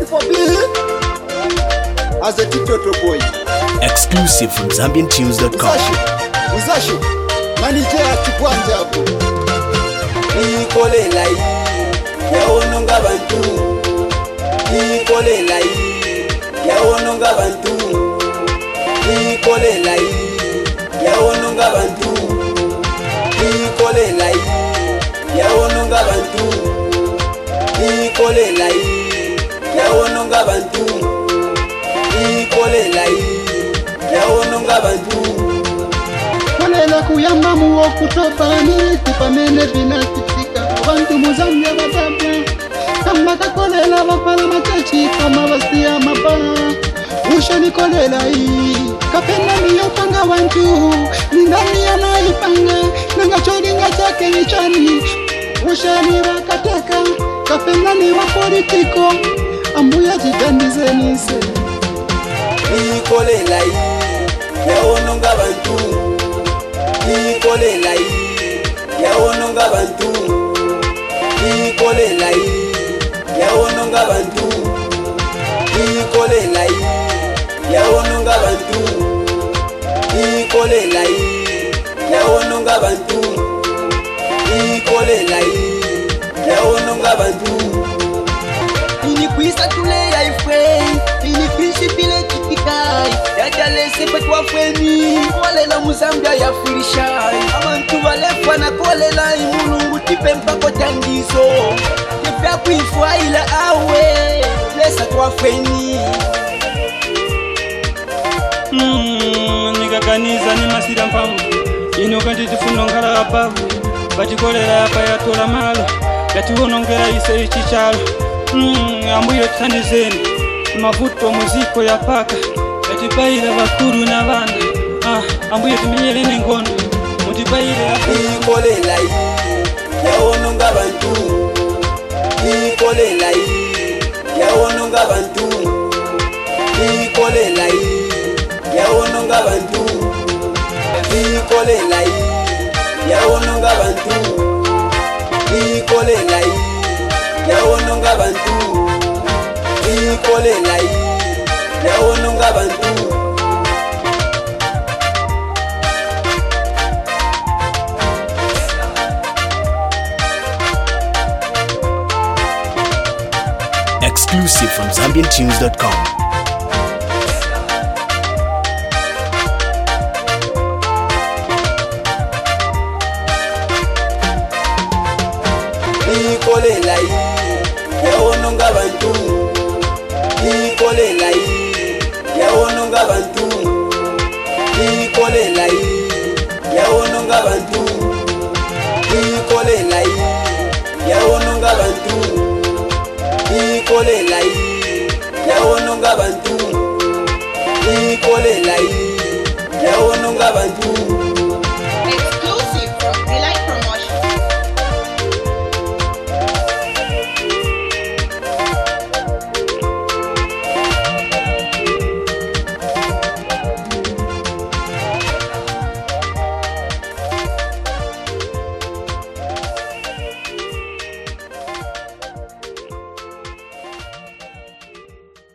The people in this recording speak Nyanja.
for B as a Tito boy. Exclusive from ZambianTunes.com. Uzashi manager Chikwanja hapo. Ikolela hii yaononga bantu. Ikolela hii yaononga bantu. Ikolela hii yaononga bantu. Ikolela hii yaononga bantu. Ikolela hii yaononga bantu. Ikolela hii yaononga bantu. Kolela kuyamba muwo kutobani tipamene binasitika abantu muzambia batabwa kamba kakolela bapala machachi kama basia mabana ushani kolela hii kapenda niyopanga wantu nindani yanaipanga nangacholinga chake nichani ushani bakateka kapenda ni wapolitiko ambuya jigandizenise Ikolela hii yaononga bantu. Ikolela hii yaononga bantu. Ikolela hii yaononga bantu. Ikolela hii yaononga bantu. Ikolela hii yaononga bantu. Ikolela hii yaononga bantu. Inikuisa tule ya ifwe, inifishi pile kitikai yajalese petwa fweni, kolela muzambia ya fulishai abantu balefwa na kolela imulungu tipe mpako jangizo jefya kuifwa ila awe lesa twa fweni. Nikakaniza ni masira mpamu ino kanti tifuno ngala abavu batikolera yapa yatola malo yatiwonongera ise ichichalo. Ambuye tutandizeni mavuto muziko ya paka yatibaira bakuru na bana ambuye tumenyele nengono mutibaira. Ikolela hii yaononga bantu. Ikolela hii yaononga bantu. Ikolela hii yaononga bantu. Ikolela hii yaononga bantu. Ikolela hii yaononga bantu. Ikolela hii yaononga bantu. Exclusive from ZambianTunes.com. Ikolela hii yaononga bantu. Ikolela hii yaononga bantu. Ikolela hii yaononga bantu. Ikolela hii yaononga bantu. Ikolela hii yaononga bantu. Ikolela hii yaononga bantu.